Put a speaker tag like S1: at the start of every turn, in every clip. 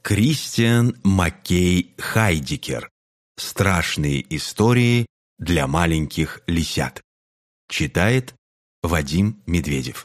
S1: Кристиан Маккей Хайдекер. Страшные истории для маленьких лисят. Читает Вадим Медведев.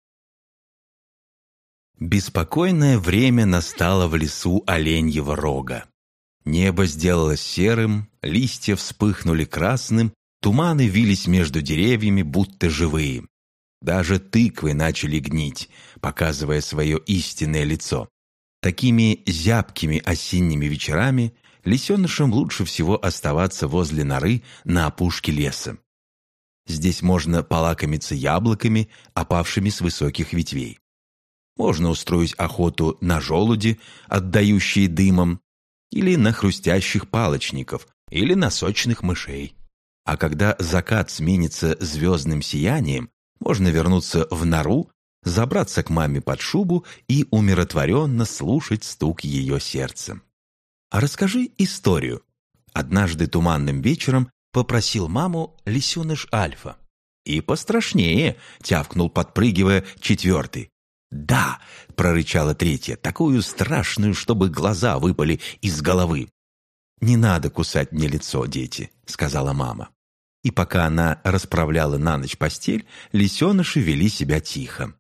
S1: Беспокойное время настало в лесу Оленьего Рога. Небо сделалось серым, листья вспыхнули красным, туманы вились между деревьями, будто живые. Даже тыквы начали гнить, показывая свое истинное лицо. Такими зябкими осенними вечерами лисенышам лучше всего оставаться возле норы на опушке леса. Здесь можно полакомиться яблоками, опавшими с высоких ветвей. Можно устроить охоту на желуди, отдающие дымом, или на хрустящих палочников, или на сочных мышей. А когда закат сменится звездным сиянием, можно вернуться в нору, забраться к маме под шубу и умиротворенно слушать стук ее сердца. «А расскажи историю», — однажды туманным вечером попросил маму лисеныш Альфа. «И пострашнее», — тявкнул, подпрыгивая, четвертый. «Да», — прорычала третья, — «такую страшную, чтобы глаза выпали из головы». «Не надо кусать мне лицо, дети», — сказала мама. И пока она расправляла на ночь постель, лисеныши вели себя тихо.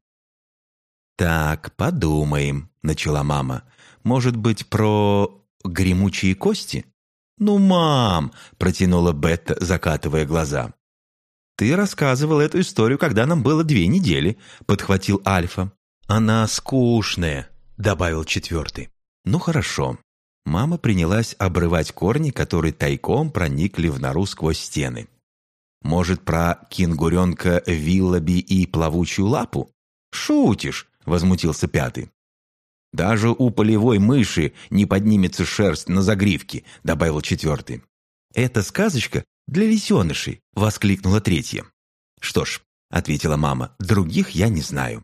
S1: «Так, подумаем», — начала мама. «Может быть, про гремучие кости?» «Ну, мам!» — протянула Бетта, закатывая глаза. «Ты рассказывал эту историю, когда нам было 2 недели», — подхватил Альфа. «Она скучная», — добавил четвертый. «Ну, хорошо». Мама принялась обрывать корни, которые тайком проникли в нору сквозь стены. «Может, про кенгуренка Виллоби и плавучую лапу?» «Шутишь!» — возмутился пятый. «Даже у полевой мыши не поднимется шерсть на загривке», — добавил четвертый. «Это сказочка для лисенышей», — воскликнула третья. «Что ж», — ответила мама, — «других я не знаю».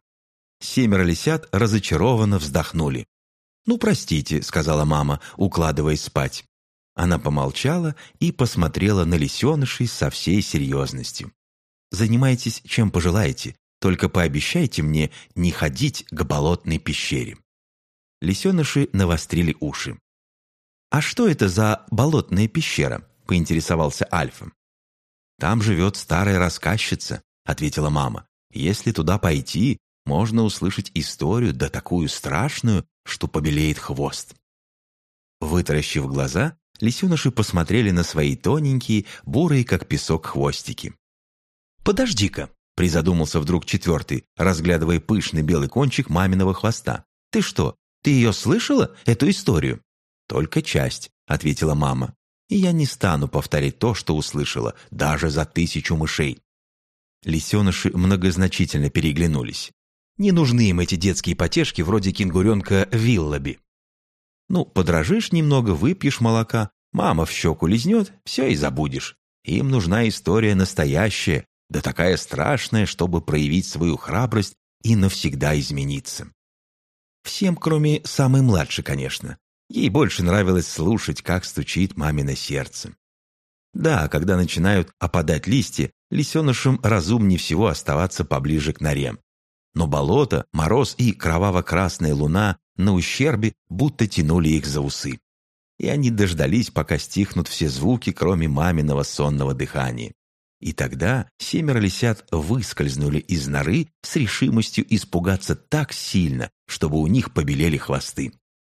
S1: 7 лисят разочарованно вздохнули. «Ну, простите», — сказала мама, укладываясь спать. Она помолчала и посмотрела на лисенышей со всей серьезностью. «Занимайтесь чем пожелаете, только пообещайте мне не ходить к болотной пещере». Лисеныши навострили уши. «А что это за болотная пещера?» — поинтересовался Альфа. «Там живет старая рассказчица», — ответила мама. «Если туда пойти, можно услышать историю, да такую страшную, что побелеет хвост». Вытаращив глаза, лисеныши посмотрели на свои тоненькие, бурые, как песок, хвостики. «Подожди-ка», — призадумался вдруг четвертый, разглядывая пышный белый кончик маминого хвоста. «Ты что, ты ее слышала, эту историю?» «Только часть», — ответила мама. «И я не стану повторять то, что услышала, даже за 1000 мышей». Лисеныши многозначительно переглянулись. Не нужны им эти детские потешки вроде кенгуренка Виллоби. Ну, подрожишь немного, выпьешь молока, мама в щеку лизнет, все и забудешь. Им нужна история настоящая, да такая страшная, чтобы проявить свою храбрость и навсегда измениться. Всем, кроме самой младшей, конечно. Ей больше нравилось слушать, как стучит мамино сердце. Да, когда начинают опадать листья, лисенышам разумнее всего оставаться поближе к норе. Но болото, мороз и кроваво-красная луна на ущербе будто тянули их за усы. И они дождались, пока стихнут все звуки, кроме маминого сонного дыхания. И тогда 7 лисят выскользнули из норы с решимостью испугаться так сильно, чтобы у них побелели хвосты.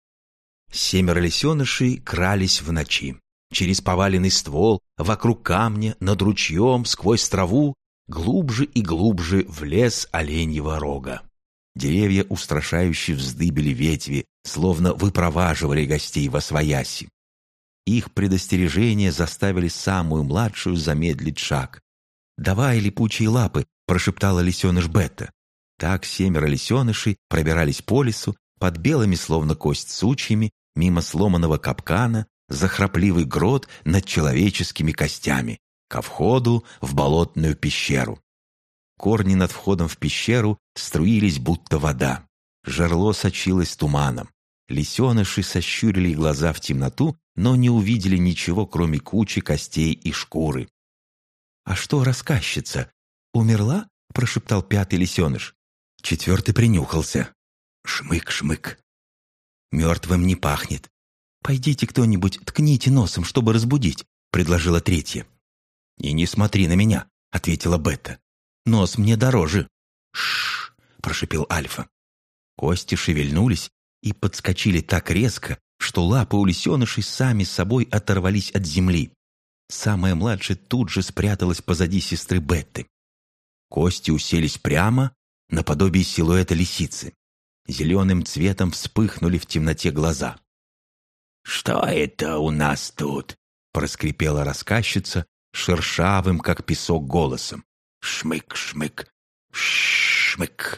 S1: 7 лисенышей крались в ночи. Через поваленный ствол, вокруг камня, над ручьем, сквозь траву, глубже и глубже в лес Оленьего Рога. Деревья устрашающе вздыбили ветви, словно выпроваживали гостей восвояси. Их предостережения заставили самую младшую замедлить шаг. «Давай, липучие лапы!» — прошептала лисеныш Бетта. Так 7 лисенышей пробирались по лесу, под белыми, словно кость, сучьями, мимо сломанного капкана, за храпливый грот над человеческими костями, ко входу в болотную пещеру. Корни над входом в пещеру струились, будто вода. Жерло сочилось туманом. Лисеныши сощурили глаза в темноту, но не увидели ничего, кроме кучи костей и шкуры. «А что рассказчица? Умерла?» — прошептал 5 лисеныш. 4 принюхался. Шмык-шмык. «Мертвым не пахнет. Пойдите кто-нибудь, ткните носом, чтобы разбудить», — предложила третья. «И не смотри на меня», — ответила Бетта. «Нос мне дороже». «Ш-ш-ш», прошипел Альфа. Кости шевельнулись и подскочили так резко, что лапы у лисенышей сами собой оторвались от земли. Самая младшая тут же спряталась позади сестры Бетты. Кости уселись прямо, наподобие силуэта лисицы. Зеленым цветом вспыхнули в темноте глаза. «Что это у нас тут?» — проскрипела рассказчица шершавым, как песок, голосом. «Шмык-шмык, шмык,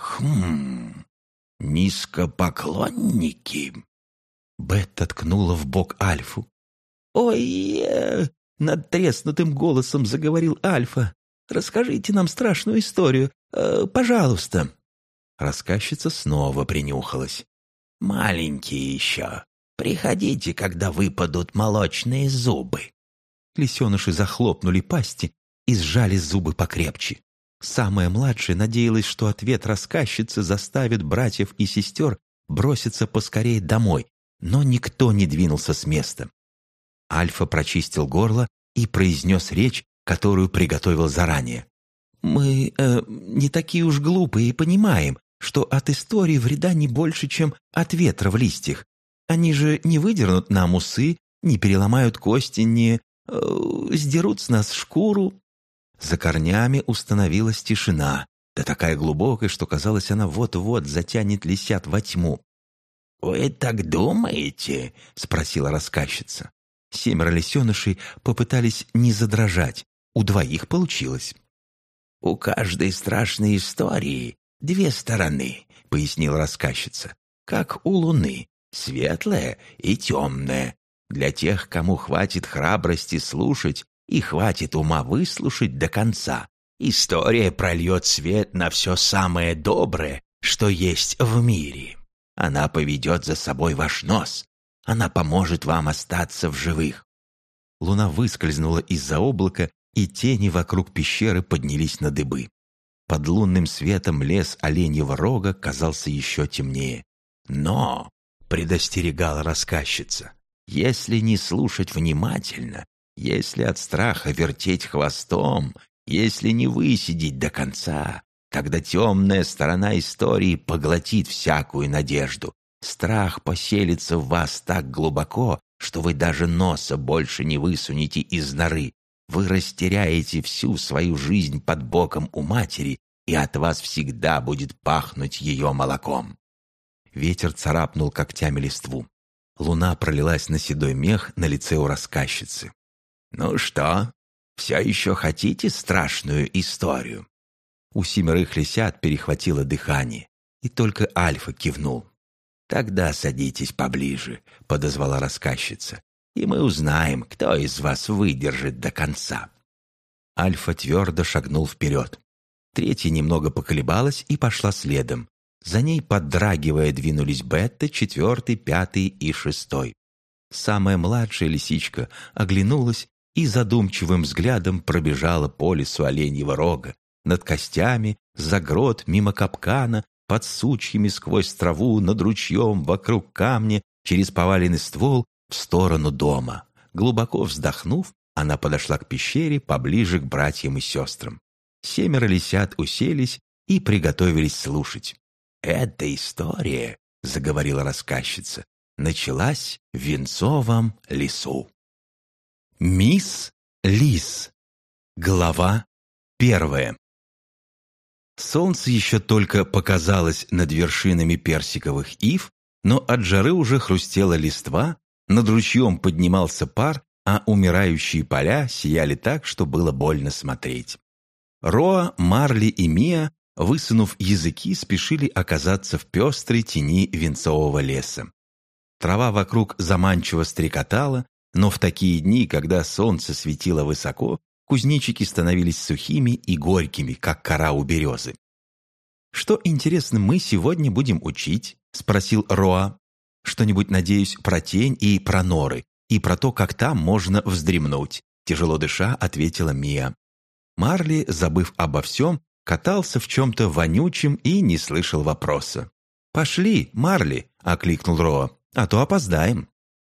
S1: низкопоклонники». Бетта ткнула в бок Альфу. «Ой, над треснутым голосом заговорил Альфа. Расскажите нам страшную историю, пожалуйста». Рассказчица снова принюхалась. «Маленькие еще. Приходите, когда выпадут молочные зубы». Лисеныши захлопнули пасти и сжали зубы покрепче. Самая младшая надеялась, что ответ рассказчицы заставит братьев и сестер броситься поскорее домой, но никто не двинулся с места. Альфа прочистил горло и произнес речь, которую приготовил заранее. «Мы не такие уж глупые и понимаем, что от истории вреда не больше, чем от ветра в листьях. Они же не выдернут нам усы, не переломают кости, не сдерут с нас шкуру». За корнями установилась тишина, да такая глубокая, что казалось, она вот-вот затянет лисят во тьму. «Вы так думаете?» — спросила рассказчица. 7 лисенышей попытались не задрожать. У 2 получилось. «У каждой страшной истории 2 стороны», — пояснила рассказчица. «Как у луны, светлая и темная. Для тех, кому хватит храбрости слушать и хватит ума выслушать до конца, история прольет свет на все самое доброе, что есть в мире. Она поведет за собой ваш нос. Она поможет вам остаться в живых». Луна выскользнула из-за облака, и тени вокруг пещеры поднялись на дыбы. Под лунным светом лес Оленьего Рога казался еще темнее. «Но», — предостерегала рассказчица, — «если не слушать внимательно, если от страха вертеть хвостом, если не высидеть до конца, тогда темная сторона истории поглотит всякую надежду. Страх поселится в вас так глубоко, что вы даже носа больше не высунете из норы. Вы растеряете всю свою жизнь под боком у матери, и от вас всегда будет пахнуть ее молоком». Ветер царапнул когтями листву. Луна пролилась на седой мех на лице у рассказчицы. «Ну что, все еще хотите страшную историю?» У 7 лисят перехватило дыхание, и только Альфа кивнул. «Тогда садитесь поближе», — подозвала рассказчица, «и мы узнаем, кто из вас выдержит до конца». Альфа твердо шагнул вперед. Третья немного поколебалась и пошла следом. За ней, подрагивая, двинулись Бетта, 4, 5 и 6. Самая младшая лисичка оглянулась и задумчивым взглядом пробежала по лесу Оленьего Рога, над костями, за грот, мимо капкана, под сучьями сквозь траву, над ручьем, вокруг камня, через поваленный ствол, в сторону дома. Глубоко вздохнув, она подошла к пещере поближе к братьям и сестрам. 7 лисят уселись и приготовились слушать. «Эта история, — заговорила рассказчица, — началась в Венцовом лесу». Мисс Лис. Глава 1. Солнце еще только показалось над вершинами персиковых ив, но от жары уже хрустела листва, над ручьем поднимался пар, а умирающие поля сияли так, что было больно смотреть. Роа, Марли и Мия, высунув языки, спешили оказаться в пестрой тени венцового леса. Трава вокруг заманчиво стрекотала, но в такие дни, когда солнце светило высоко, кузнечики становились сухими и горькими, как кора у березы. «Что, интересно, мы сегодня будем учить?» — спросил Роа. «Что-нибудь, надеюсь, про тень и про норы, и про то, как там можно вздремнуть», — тяжело дыша ответила Мия. Марли, забыв обо всем, катался в чем-то вонючем и не слышал вопроса. «Пошли, Марли», — окликнул Роа, «а то опоздаем».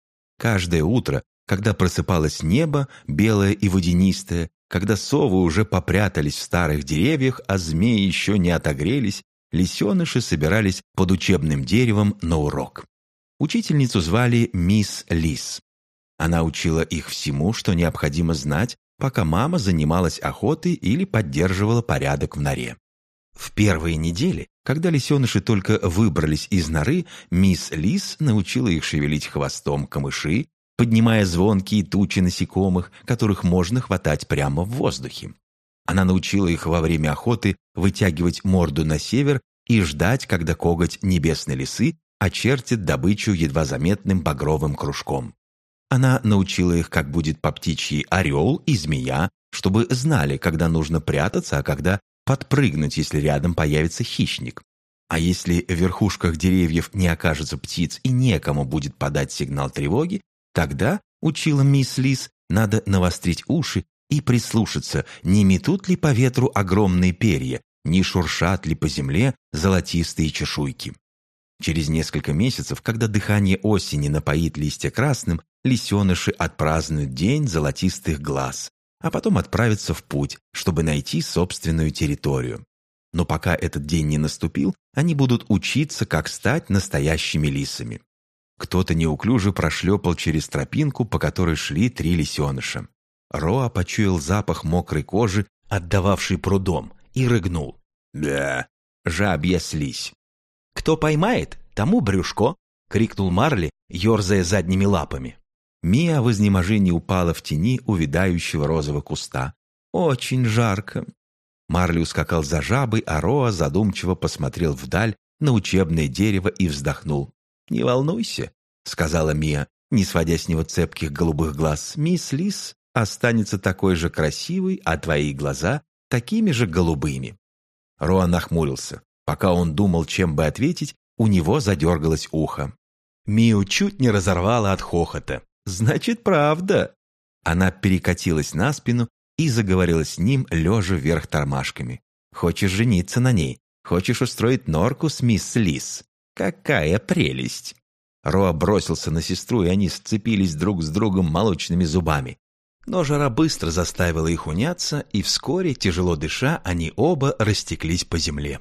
S1: Каждое утро, когда просыпалось небо, белое и водянистое, когда совы уже попрятались в старых деревьях, а змеи еще не отогрелись, лисеныши собирались под учебным деревом на урок. Учительницу звали мисс Лис. Она учила их всему, что необходимо знать, пока мама занималась охотой или поддерживала порядок в норе. В первые недели, когда лисеныши только выбрались из норы, мисс Лис научила их шевелить хвостом камыши, поднимая звонкие тучи насекомых, которых можно хватать прямо в воздухе. Она научила их во время охоты вытягивать морду на север и ждать, когда коготь небесной лисы очертит добычу едва заметным багровым кружком. Она научила их, как будет по птичьи орел и змея, чтобы знали, когда нужно прятаться, а когда подпрыгнуть, если рядом появится хищник. А если в верхушках деревьев не окажется птиц и некому будет подать сигнал тревоги, тогда, учила мисс Лис, надо навострить уши и прислушаться, не метут ли по ветру огромные перья, не шуршат ли по земле золотистые чешуйки. Через несколько месяцев, когда дыхание осени напоит листья красным, лисеныши отпразднуют день золотистых глаз, а потом отправятся в путь, чтобы найти собственную территорию. Но пока этот день не наступил, они будут учиться, как стать настоящими лисами. Кто-то неуклюже прошлепал через тропинку, по которой шли 3 лисеныша. Роа почуял запах мокрой кожи, отдававший прудом, и рыгнул. «Да, жабья слизь». «Кто поймает, тому брюшко!» — крикнул Марли, ерзая задними лапами. Мия в изнеможении упала в тени увядающего розового куста. «Очень жарко». Марли ускакал за жабой, а Роа задумчиво посмотрел вдаль на учебное дерево и вздохнул. «Не волнуйся», — сказала Мия, не сводя с него цепких голубых глаз. «Мисс Лис останется такой же красивой, а твои глаза такими же голубыми». Роа нахмурился. Пока он думал, чем бы ответить, у него задергалось ухо. Мию чуть не разорвала от хохота. «Значит, правда». Она перекатилась на спину и заговорила с ним, лежа вверх тормашками. «Хочешь жениться на ней? Хочешь устроить норку с мисс Лис? Какая прелесть!» Роа бросился на сестру, и они сцепились друг с другом молочными зубами. Но жара быстро заставила их уняться, и вскоре, тяжело дыша, они оба растеклись по земле.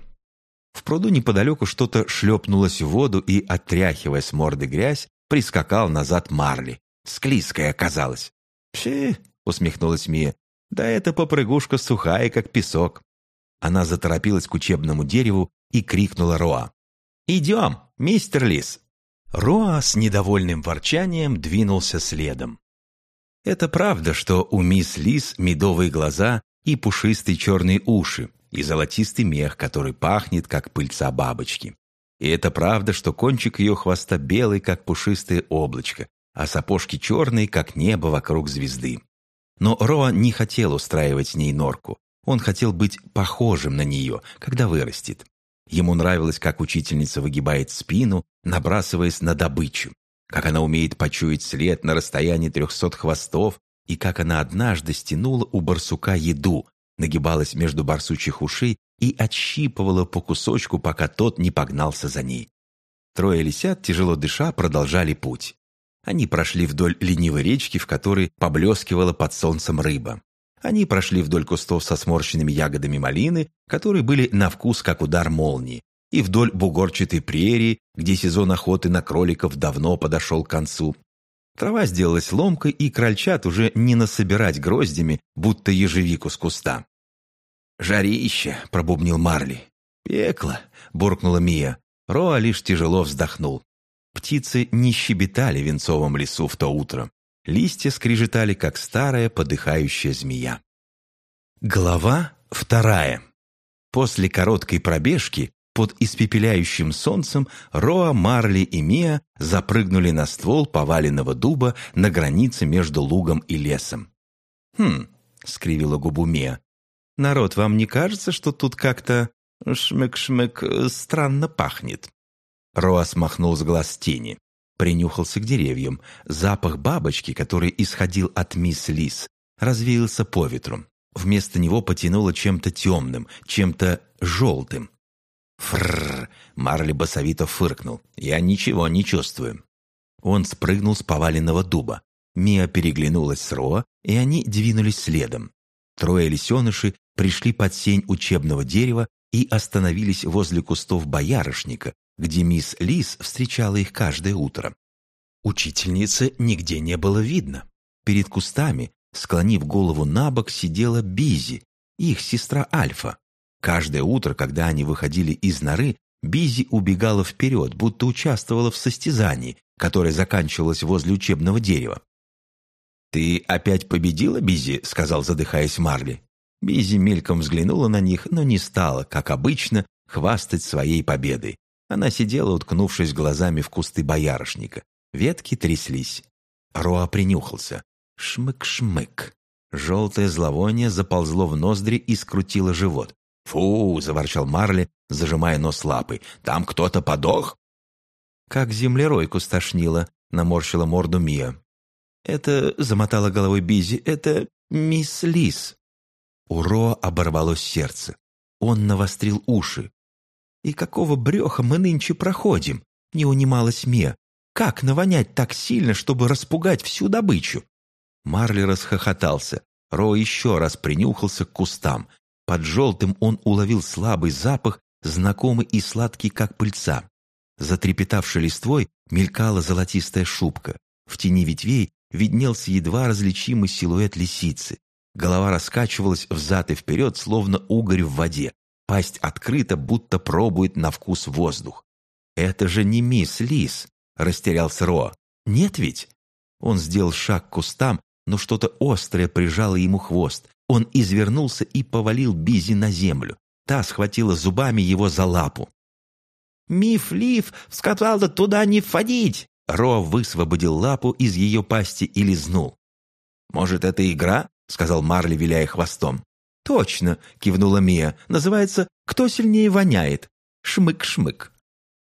S1: В пруду неподалеку что-то шлепнулось в воду, и, отряхивая с морды грязь, прискакал назад Марли. Склизкая оказалась. «Пши!» — усмехнулась Мия. «Да эта попрыгушка сухая, как песок». Она заторопилась к учебному дереву и крикнула Роа. «Идем, мистер Лис!» Роа с недовольным ворчанием двинулся следом. Это правда, что у мисс Лис медовые глаза и пушистые черные уши, и золотистый мех, который пахнет, как пыльца бабочки. И это правда, что кончик ее хвоста белый, как пушистое облачко, а сапожки черные, как небо вокруг звезды. Но Роа не хотел устраивать с ней норку. Он хотел быть похожим на нее, когда вырастет. Ему нравилось, как учительница выгибает спину, набрасываясь на добычу, как она умеет почуять след на расстоянии 300 хвостов, и как она однажды стянула у барсука еду, нагибалась между барсучьих ушей и отщипывала по кусочку, пока тот не погнался за ней. 3 лисят, тяжело дыша, продолжали путь. Они прошли вдоль ленивой речки, в которой поблескивала под солнцем рыба. Они прошли вдоль кустов со сморщенными ягодами малины, которые были на вкус, как удар молнии, и вдоль бугорчатой прерии, где сезон охоты на кроликов давно подошел к концу. Трава сделалась ломкой, и крольчат уже не насобирать гроздями, будто ежевику с куста. «Жарище!» — пробубнил Марли. «Пекло!» — буркнула Мия. Роа лишь тяжело вздохнул. Птицы не щебетали в венцовом лесу в то утро. Листья скрежетали, как старая подыхающая змея. Глава 2. После короткой пробежки под испепеляющим солнцем Роа, Марли и Мия запрыгнули на ствол поваленного дуба на границе между лугом и лесом. «Хм», — скривила губу Мия, — «народ, вам не кажется, что тут как-то шмык-шмык странно пахнет?» Роа смахнул с глаз тени, принюхался к деревьям. Запах бабочки, который исходил от мисс Лис, развеялся по ветру. Вместо него потянуло чем-то темным, чем-то желтым. Фрррр! Марли басовито фыркнул. «Я ничего не чувствую». Он спрыгнул с поваленного дуба. Мия переглянулась с Роа, и они двинулись следом. Трое лисенышей пришли под сень учебного дерева и остановились возле кустов боярышника, где мисс Лис встречала их каждое утро. Учительницы нигде не было видно. Перед кустами, склонив голову на бок, сидела Бизи, их сестра Альфа. Каждое утро, когда они выходили из норы, Бизи убегала вперед, будто участвовала в состязании, которое заканчивалось возле учебного дерева. «Ты опять победила, Бизи?» — сказал, задыхаясь Марли. Бизи мельком взглянула на них, но не стала, как обычно, хвастать своей победой. Она сидела, уткнувшись глазами в кусты боярышника. Ветки тряслись. Роа принюхался. Шмык-шмык. Желтое зловоние заползло в ноздри и скрутило живот. «Фу!» — заворчал Марли, зажимая нос лапой. «Там кто-то подох?» «Как землеройку стошнило», — наморщила морду Мия. «Это...» — замотала головой Бизи. «Это мисс Лис». У Роа оборвалось сердце. Он навострил уши. «И какого брёха мы нынче проходим?» — не унималась Мия. «Как навонять так сильно, чтобы распугать всю добычу?» Марли расхохотался. Роа еще раз принюхался к кустам. Под желтым он уловил слабый запах, знакомый и сладкий, как пыльца. Затрепетавшей листвой мелькала золотистая шубка. В тени ветвей виднелся едва различимый силуэт лисицы. Голова раскачивалась взад и вперед, словно угорь в воде. Пасть открыта, будто пробует на вкус воздух. «Это же не мисс Лис!» — растерялся Роа. «Нет ведь?» Он сделал шаг к кустам, но что-то острое прижало ему хвост. Он извернулся и повалил Бизи на землю. Та схватила зубами его за лапу. «Миф Лиф сказала туда не входить!» Роа высвободил лапу из ее пасти и лизнул. «Может, это игра?» — сказал Марли, виляя хвостом. «Точно!» — кивнула Мия. «Называется «Кто сильнее воняет?» Шмык-шмык».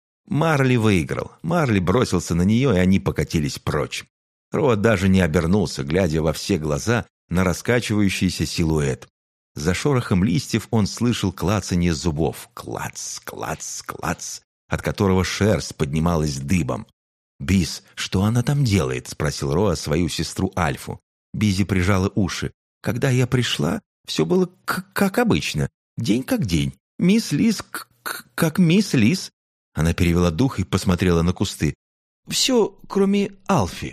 S1: Марли выиграл. Марли бросился на нее, и они покатились прочь. Роа даже не обернулся, глядя во все глаза на раскачивающийся силуэт. За шорохом листьев он слышал клацанье зубов. Клац, клац, клац, от которого шерсть поднималась дыбом. «Биз, что она там делает?» — спросил Роа свою сестру Альфу. Бизи прижала уши. «Когда я пришла, все было как обычно. День как день. Мисс Лис как мисс Лис». Она перевела дух и посмотрела на кусты. «Все, кроме Алфи».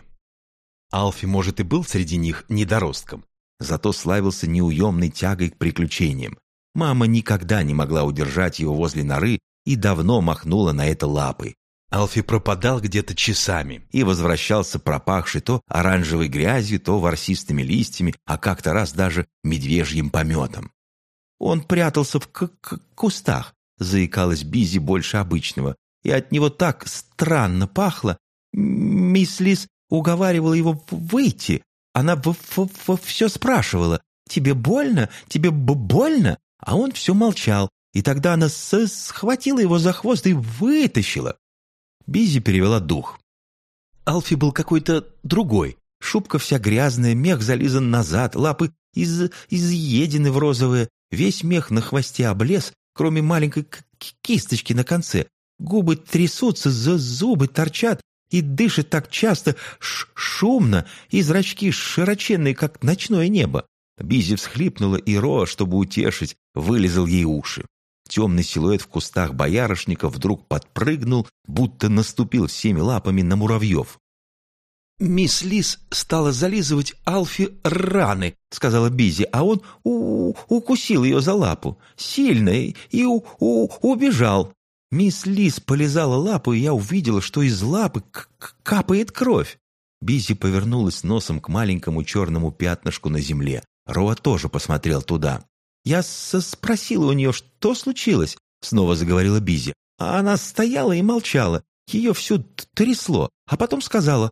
S1: Алфи, может, и был среди них недоростком, зато славился неуемной тягой к приключениям. Мама никогда не могла удержать его возле норы и давно махнула на это лапой. Алфи пропадал где-то часами и возвращался пропахший то оранжевой грязью, то ворсистыми листьями, а как-то раз даже медвежьим пометом. «Он прятался в кустах», — заикалась Бизи больше обычного, «и от него так странно пахло. Мисс Лис уговаривала его выйти. Она все спрашивала: «Тебе больно? Тебе больно?» А он все молчал, и тогда она схватила его за хвост и вытащила. Бизи перевела дух. Алфи был какой-то другой. Шубка вся грязная, мех зализан назад, лапы изъедены в розовые, весь мех на хвосте облез, кроме маленькой кисточки на конце. Губы трясутся, зубы торчат, и дышит так часто, шумно, и зрачки широченные, как ночное небо. Бизи всхлипнула, и Роа, чтобы утешить, вылизал ей уши. Темный силуэт в кустах боярышника вдруг подпрыгнул, будто наступил всеми лапами на муравьев. «Мисс Лис стала зализывать Алфи раны», — сказала Бизи, «а он укусил ее за лапу. Сильно и убежал. Мисс Лис полизала лапу, и я увидела, что из лапы капает кровь». Бизи повернулась носом к маленькому черному пятнышку на земле. Роа тоже посмотрел туда. «Я спросила у нее, что случилось», — снова заговорила Бизи. А она стояла и молчала, ее всю трясло, а потом сказала: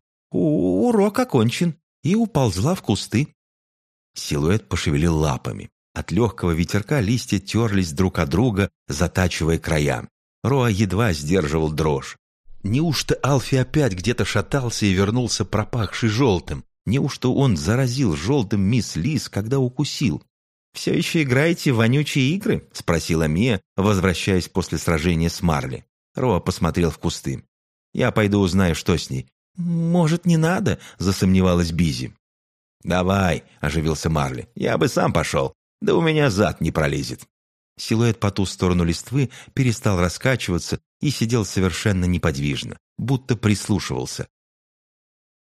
S1: «Урок окончен», и уползла в кусты. Силуэт пошевелил лапами. От легкого ветерка листья терлись друг от друга, затачивая края. Роа едва сдерживал дрожь. Неужто Алфи опять где-то шатался и вернулся пропахший желтым? Неужто он заразил желтым мисс Лис, когда укусил? «Все еще играете в вонючие игры?» – спросила Мия, возвращаясь после сражения с Марли. Роа посмотрел в кусты. «Я пойду узнаю, что с ней». «Может, не надо?» – засомневалась Бизи. «Давай», – оживился Марли. «Я бы сам пошел. Да у меня зад не пролезет». Силуэт по ту сторону листвы перестал раскачиваться и сидел совершенно неподвижно, будто прислушивался,